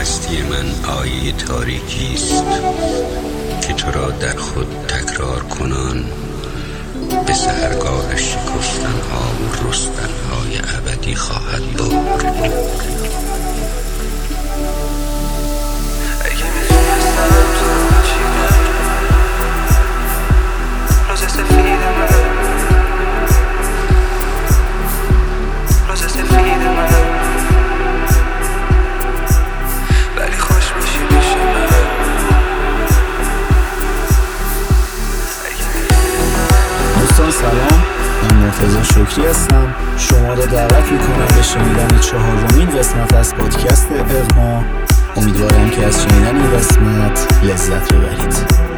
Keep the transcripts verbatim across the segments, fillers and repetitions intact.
هستی من آیه تاریکی است که تو را در خود تکرار کنان به سحرگاه شکفتن ها و رستن های ابدی خواهد برد. سلام، من مرتضی شکری هستم. شما را دعوت میکنم به شنیدن چهارمین قسمت از پادکست اغما. امیدوارم که از شنیدن این قسمت لذت ببرید.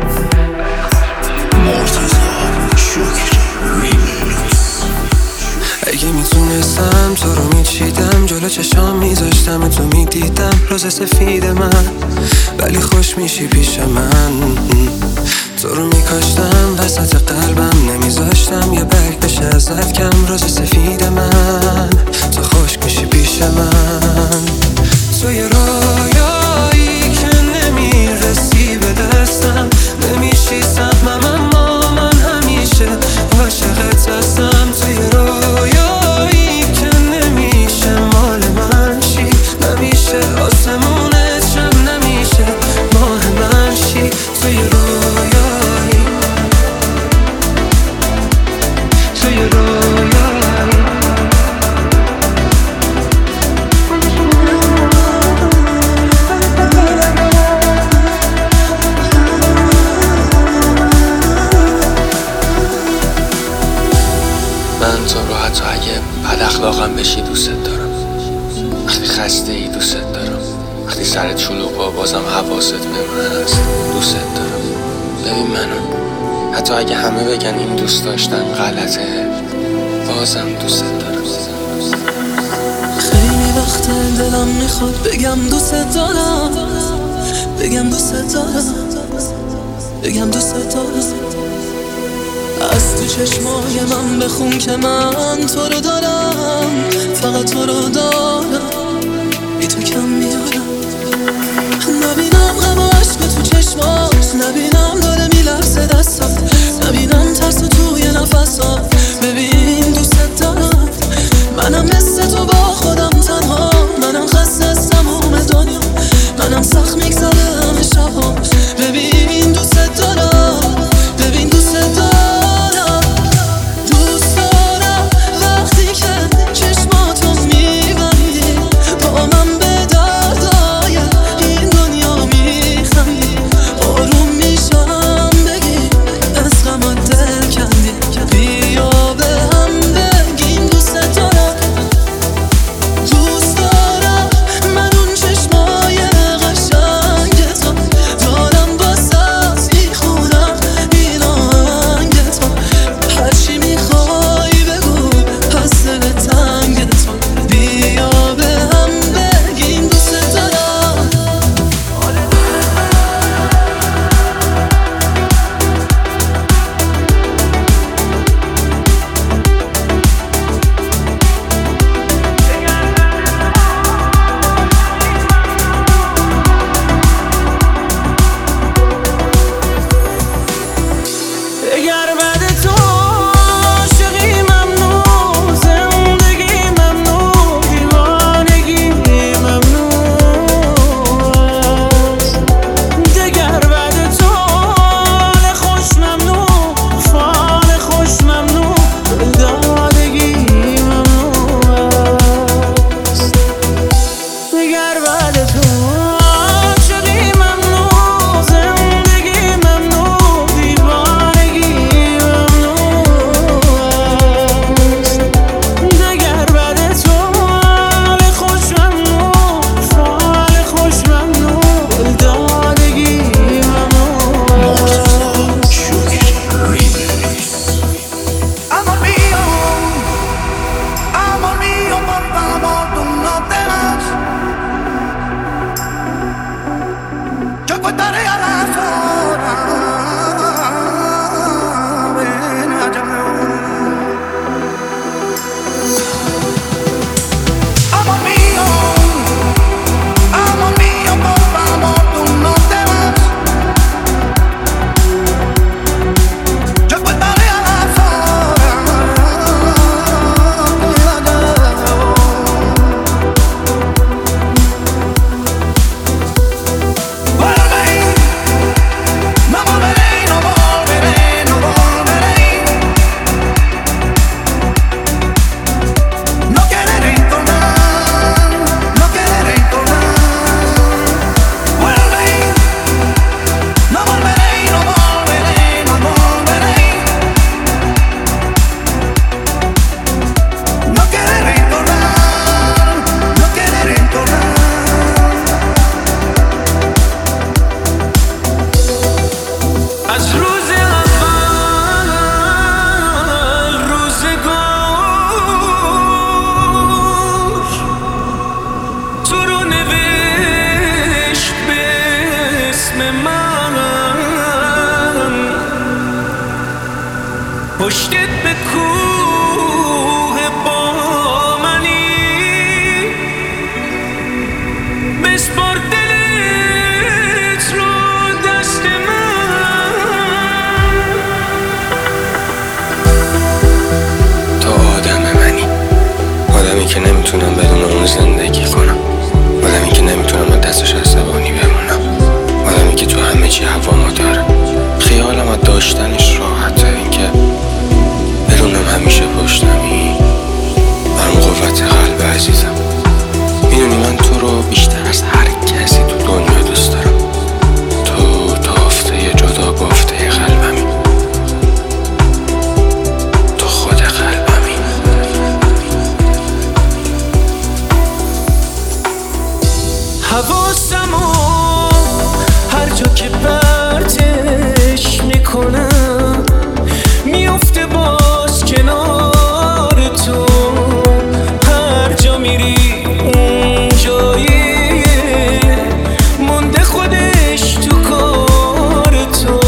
مرتضی شکری ریمیکس. اگه میتونستم تو رو میچیدم، جلو چشام میذاشتم تو میدیدم روز سفید من، ولی خوش میشی پیش من. تو رو میکاشتم وسط قلبم، نمیذاشتم یه برگ بشه ازت کم. روز سفید من، تو خوش میشی پیش من. تو یه رویایی که نمیرسی به دستم، نمیشی سهمم اما من همیشه عاشقت هستم. تو یه رویایی که نمیشه مال من شی، نمیشه آسمونت شب، نمیشه ماه من شی. تو یه رویایی، تو یه رویایی. من تو رو حتی اگه بد اخلاقم بشی دوست دارم، وقتی خسته ای دوست دارم، وقتی سرت شلوغه بازم حواست به من هست دوست دارم. ببین منو، حتی اگه همه بگن این دوست داشتن غلطه، بازم دوست دارم. خیلی وقت دلم میخواد بگم دوست دارم، بگم دوست دارم، بگم دوست دارم. از تو چشمای من بخون که من تو رو دارم، فقط تو رو دارم، بی تو کم میارم. نبینم غم و عشق تو چشمات، نبینم داره میلرزه دستات، نبینم ترس توی نفسات. ببین دوست دارم، منم مثل تو با خودم تنها، منم خسته از تموم دنیا، منم سخت میگذره همه شبها. ببین دوست دارم، ببین دوست دارم. بیا به هم که نمیتونم بدون اون زندگی کنم، آدمی که نمیتونم با دستش عصبانی بمونم، آدمی که تو همه چی هوامو داره. خیالم از داشتنش راحته، اینکه بدونم همیشه پشتمی برام قوت قلب عزیزم. میدونی من تو رو بیشتر از هر کسی تو دنیا دوست دارم. تو تافته جدا بافته قلبمی، تو خود قلبمی. حواسمو هر جا که پرتش میکنم میفته باز کنار تو. هر جا میری اون جایی مونده خودش تو کار تو.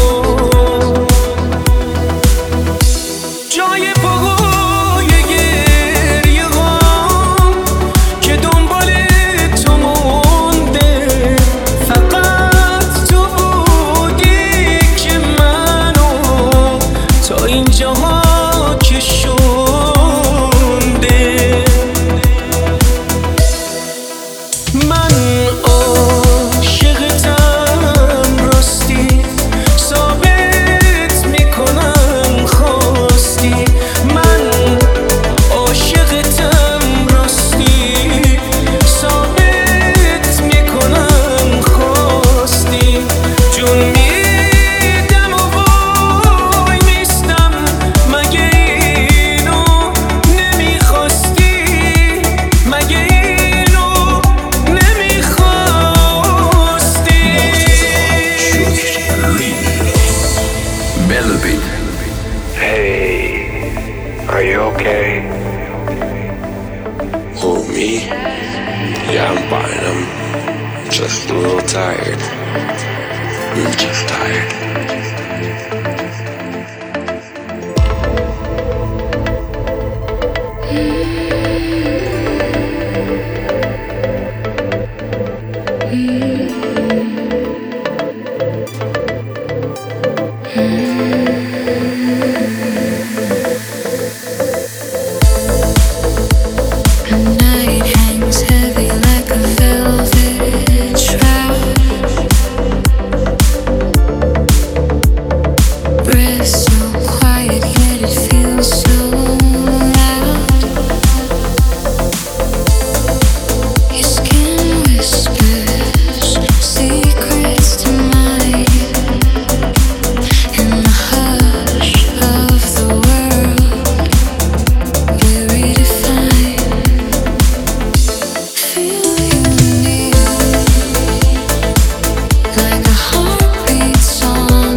جای پاهای گریه هام که دنبال تو مونده، فقط تو بودی که منو تا اینجاها کشونده. من عاشقتم راستی، ثابت میکنم خواستی. من عاشقتم راستی، ثابت میکنم خواستی. جون میدم و وای میستم، مگه اینو نمیخواستی؟ مگه اینو نمیخواستی؟ Melody. Hey, are you okay? Who, me? Yeah, I'm fine. I'm just a little tired. I'm just tired. The night hangs heavy like a velvet shroud. Breath so quiet yet it feels so loud. Your skin whispers secrets to mine. In the hush of the world we're redefined. Feel you near, like a heartbeat song.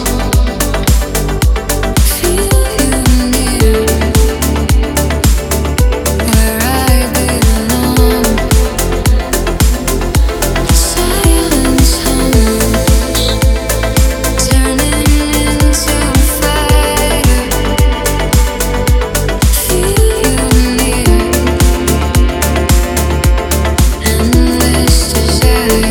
Feel you near, where I belong. Silence hums, turning into fire. Feel you near, endless desire.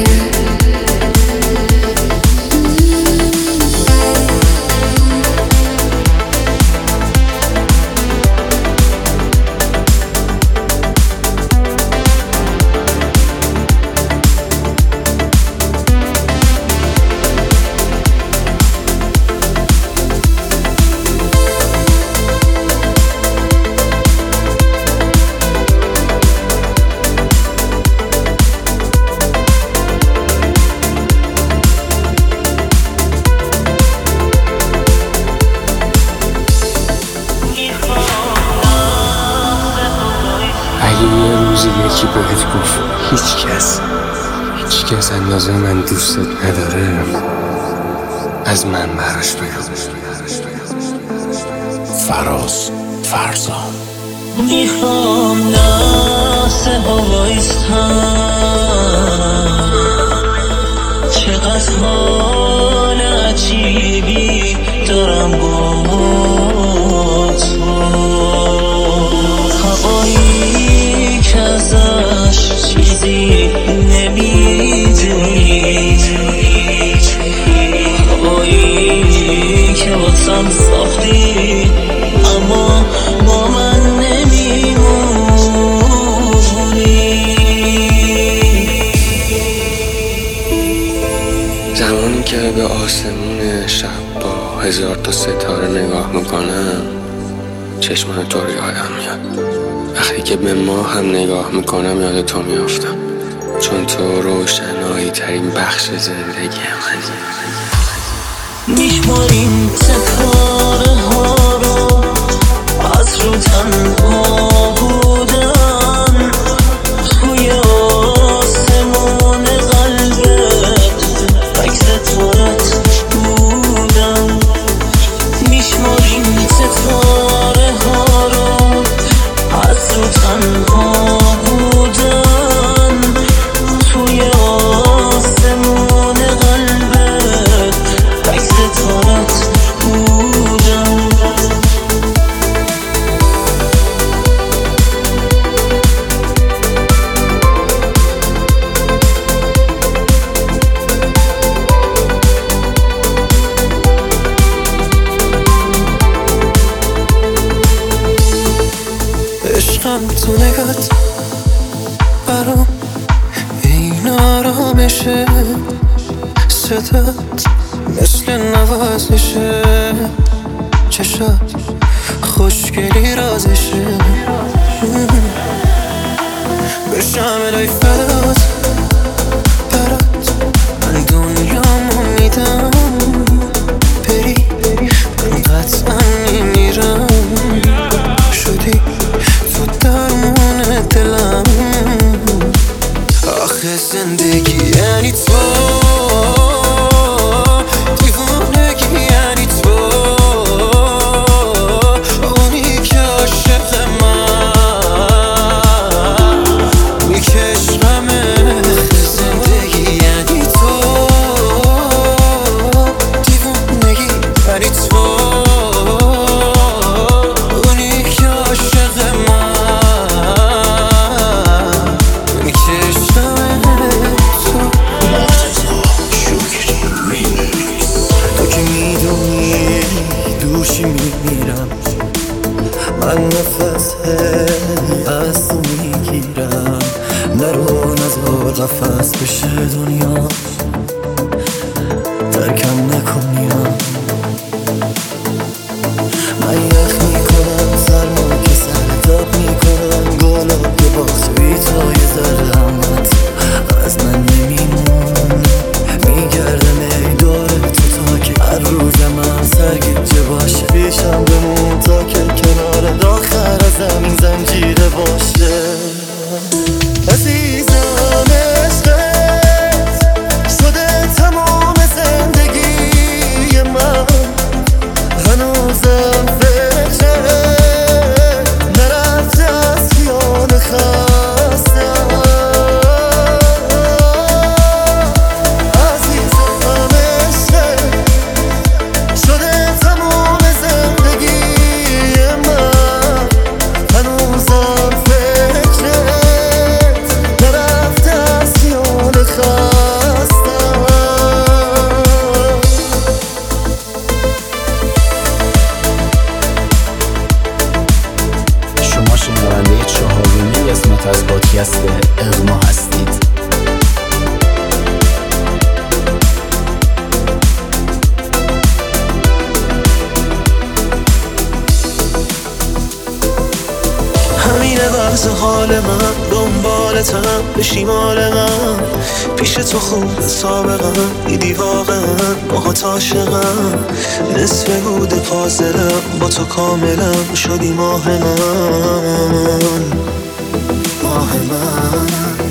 اگه یه روزی یکی بهت گفت هیچ کس هیچ کس اندازه من دوستت نداره، از من براش بگم. فراز فرزان. میخوام لحظه ها وایستم، چقدر حال عجیبی دارم با تو. هوایی که ازش چیزی نمیدونی، هوایی که واسم ساختی اما با من نمیمونی. چشمان تو رو یادم میاد. وقتی که به ما هم نگاه میکنم یاد تو میافتم، چون تو روشنایی ترین بخش زندگی منی. میشماریم ستاره ها رو از رو تنها بودن توی آسمون قلبت عکس تورت بودن. میشماریم ستاره ها رو از رو تنها بودن توی آسمون قلبت عکس تورت بودن. عشقم تو نگات برام این آرامشه، صدات مثل نوازشه، چشات خوشگلی رازشه. بشم الهی فدات برات من دنیامو میدم، بری من قطعا میمیرم. شدی تو درمون دلم، آخه زندگی یعنی تو، دیوونگی یعنی تو، اونی که عاشق من، اونی که عشقمه. آخه زندگی یعنی تو، دیوونگی یعنی تو، اونی که عاشق من، اونی که عشقمه. تو که میدونی دوشی میمیرم، من نفس از تو میگیرم. نرو نزار قفص بشه دنیا، ترکم نکنیم. من یخ میکنم سرما که سرتاب میکنم، گلاب که باخت بی تو یه ذره همت از من نمیمون. میگردم ای داره تو تا که هر روزم هم سرگیجه باشه، پیشم بمون تا که کنار آخر زمین زنجیره باشه. عزیزم عشقت شده تمام زندگی من، هنوزم فکرت نرفته از خیال خستم. عزیزم عشقت شده تمام زندگی من، هنوزم فکرت نرفته از خیال خستم. شما شنونده چهارمین قسمت از پادکست اغما هستید. همینه وضع حال من، دنبالتم به شمال من، پیش تو خوب سابقم، دیدی واقعا باهات عاشقم. نصف بود پازلم با تو کاملم، شدی ماه من، ماه من.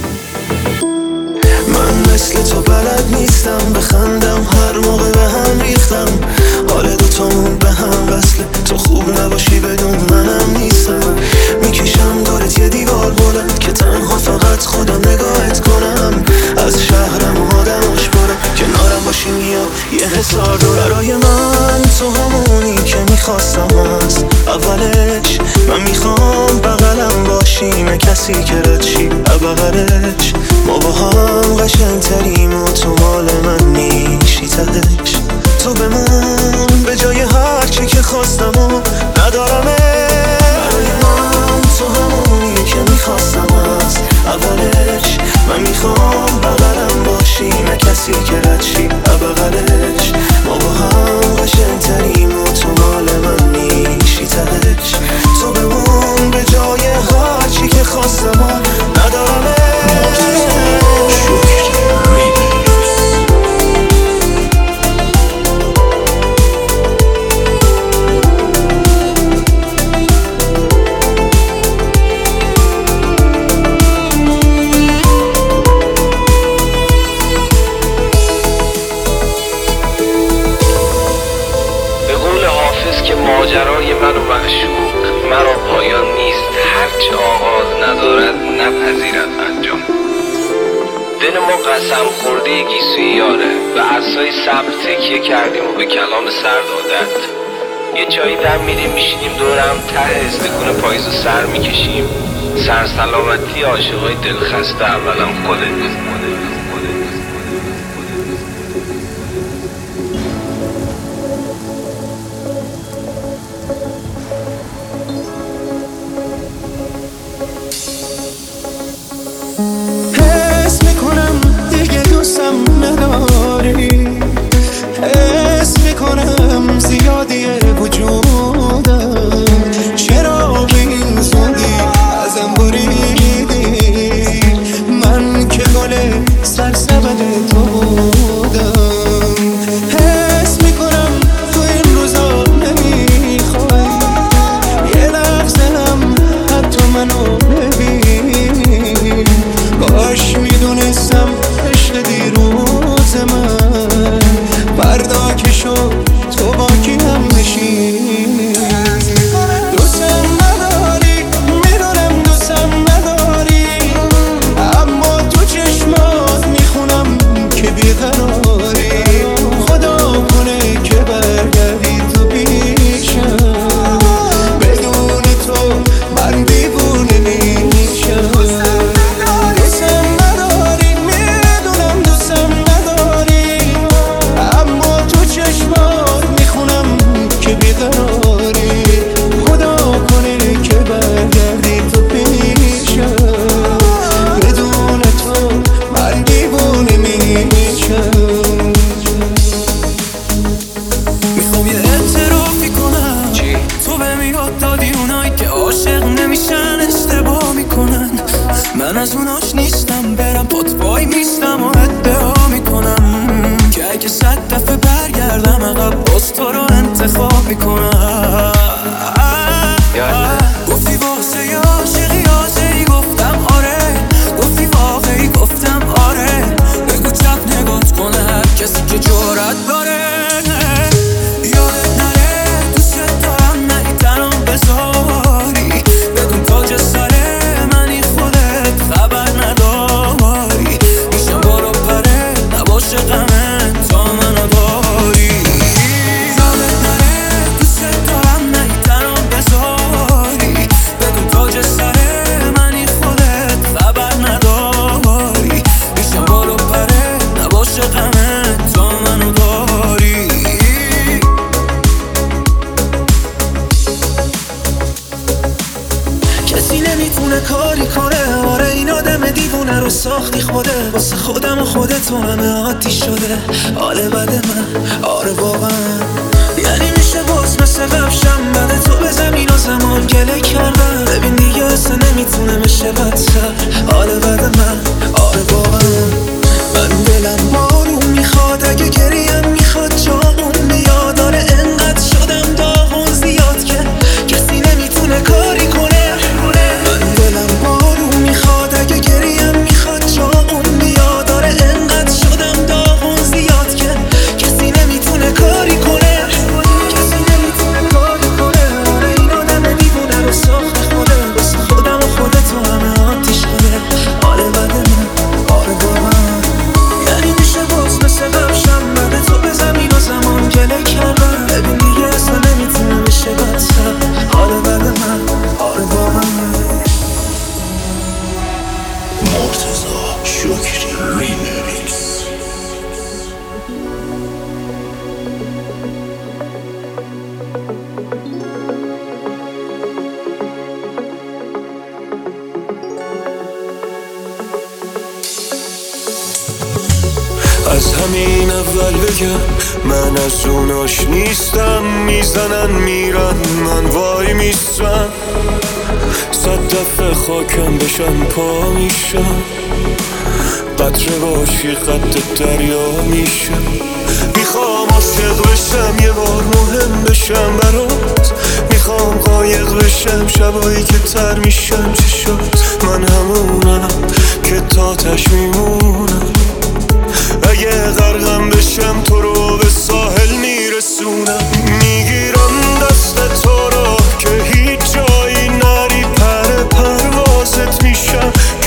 من مثل تو بلد نیستم بخندم، هر موقع به هم ریختم. حال دوتامون به هم وصله، تو خوب نباشی بدون منم نیستم. میکشم دورت یه دیوار بلند که تنها فقط خودم نگاهت کنم. از شهرم آدماش برم، کنارم باشی میام یه حسار دور. برای من تو همونی که میخواستم هست، اولش من میخوام بغلم نپذیرد انجام. دل ما قسم خورده گیسوی یاره، به عصای صبر تکیه کردیم و به کلام سرد عادت. یه جایی دم میریم میشینیم دورم، ته استکون پاییزو سر میکشیم. سرسلامتی عاشقای دلخسته اولم خودت. حس میکنم دیگه دوستم نداری، حس میکنم زیادیه وجودم. چرا به این زودی ازم بریدی؟ من که گل سرسبد تو بودم. حس میکنم تو این روزا نمیخوای یه لحظه هم حتی منو ببینی. کاش میدونستم عشق دیروز من فردا که شد تو با کی هم بشینی. دوستم نداری، میدونم دوستم نداری، اما تو چشمات میخونم که بیقراری. خدا کنه که برگردی تو پیشم، بدون تو من دیوونه میشم. دوستم نداری، میدونم دوستم نداری، اما تو چشمات میخونم که بیقراری. خدا کنه که برگردی تو پیشم، بدون تو من دیوونه میشم. میخوام یه اعترافی کنم، تو به میاد دادی اونایی که عاشق نمیشن اشتباه میکنن. من از اوناش نیستم، برم پات وای میستم و ادعا میکنم که اگه صد دفعه برگردم عقب باز تو رو انتخاب میکنم. گفتی واسه یه عاشقی حاضری، گفتم آره. گفتی واقعی، گفتم آره. بگو چپ نگات کنه هر کسی که جرأت داره. یادت نره دوست دارم، نه این تنم بذاری. بدون تاج سر منی خودت خبر نداری. میشم بالا پره نباشه غمه تا منو داری. یادت نره دوست دارم، نه این تنم بذاری. بدون تاج سر منی خودت خبر نداری. میشم بالا پره نباشه غمه تا منو داری. کسی نمیتونه کاری کنه، آره این آدم دیوونه رو ساختی خوده. واسه خودم و خودت و همه عادی شده حال بد من، آره واقعا. یعنی میشه باز مثل قبشم بعد تو به زمین و زمان گله کردم. ببین دیگه اصلا نمیتونه بشه بدتر حال بد من، آره واقعا. من دلم بارون میخواد، اگه گریم میخواد جامون بیاد. آره انقدر شدم داغون زیاد که کسی نمیتونه کاری کنه. من دلم بارون میخواد، اگه گریم میخواد جامون بیاد. آره انقدر شدم داغون زیاد که کسی نمیتونه کاری کنه. کسی نمیتونه کاری کنه. آره این آدم دیوونه رو ساخت خوده. واسه خودم و خودت و همه آتیش کنه حال بد من، آره واقعا. یعنی میشه باز مثل قبشم بعد تو به زمین و زمان گله کردم. ببین دیگه اصلا نمیتونه بشه بدتر حال بد من، آره واقعا. مرتضی شکری ریمیکس. از همین اول بگم من از اوناش نیستم. میزنن میرن من وای میستم. صد دفعه خاکم بشن پا میشم. قطره باشی قد دریا میشم. میخوام عاشق بشم یه بار مهم بشم برات. میخوام قایق بشم شبایی که تر میشم چی شد. من همونم که تاتش میمونم. اگه غرقم بشم تو رو به ساحل میرسونم. میگیرم دست تو رو که هیچ جایی نری، پر پروازت میشم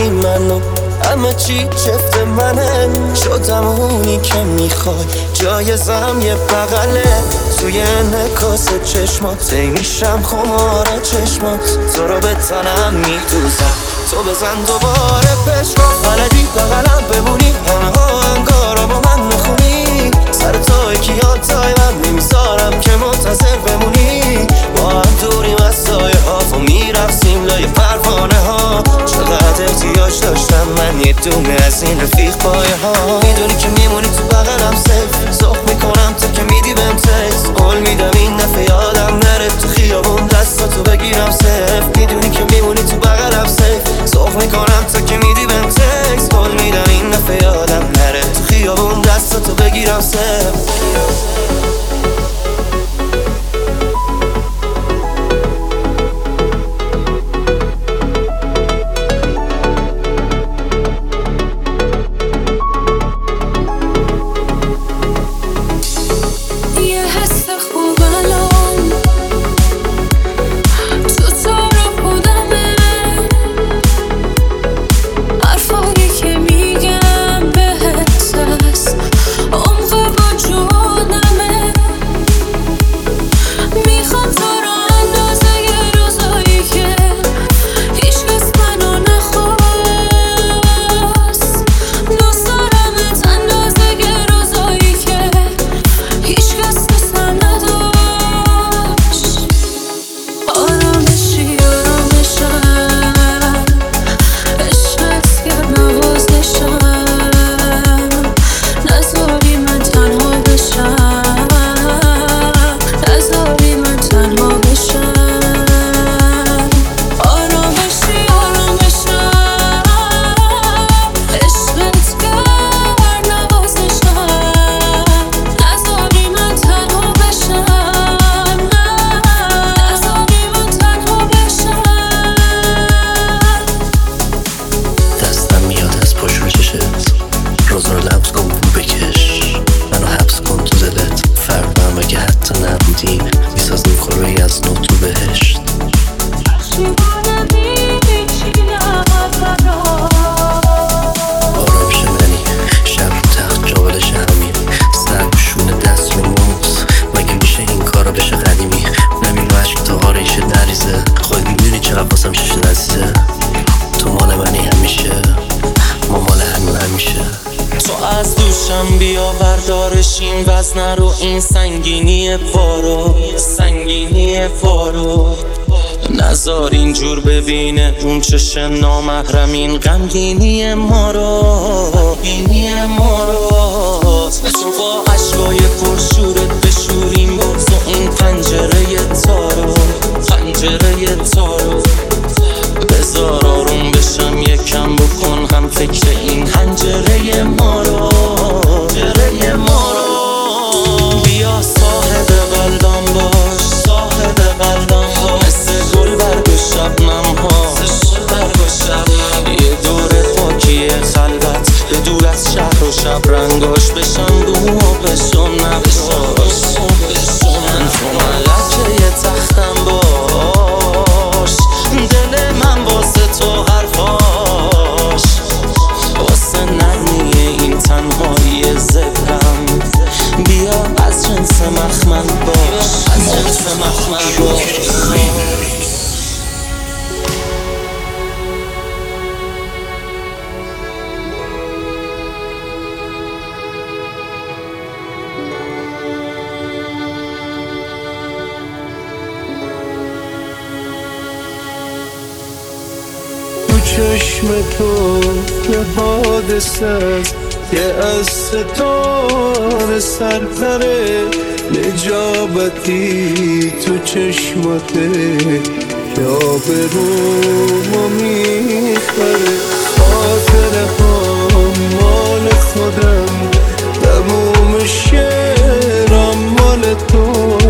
نداری منو، همه چی چفت منه، شدم اونی که میخوای، جایزم یه بغله توی انعکاس چشمات، ای میشم خمار چشمات، تو رو به تنم میدوزم، تو بزن دوباره پشمات، بلدی بغلم بمونی، همه ها انگارا با من میخونی، سر توی کیاتای من نمیذارم که منتظر بمونی، با هم دوریم از سایه ها و میرفسیم لای پروانه ها، چقدر احتیاج داشتم من یه دونه از این رفیق پایه ها، میدونی که میمونی تو بغلم سیف، سخ میکنم تا که میدی بهم تکست، قول میدم این دفعه یادم نره تو خیابون دستاتو بگیرم سیف، میدونی که میمونی تو بغلم سیف، سخ میکنم تا که میدی بهم تکست، قول میدم این دفعه یادم نره تو خیابون دستاتو بگیرم سیف. این وزن رو، این سنگینی پارو، سنگینی پارو، نذار اینجور ببینه اون چش نامحرم، این غمگینی ما رو، غمگینی ما رو، تو با عشقای پرشورت بشوریم باز و این پنجره تارو، پنجره تارو، بذار آروم بشم یکم بکن هم فکر این حنجره ما رو، حنجره ما رو، بیا صاحب قلبم باش، صاحب قلبم باش، مثل گل برگ و شبنم ها، یه دور خاکی خلوت به دور از شهر و شب رنگاش، بشم بوم و بشم نقشاش، من تو ملکه یه تختم باش، دل من واسه تو حرفاش، واسه نرمی این تنهایی زبرم، بیا از جنس مخمل باش، از جنس مخمل باش. چشم تو به حادثه است که از ستاره سرتره، نجابتی تو چشمته که آبرومو میخره، خاطره ها مال خودم، تموم شعرم مال تو،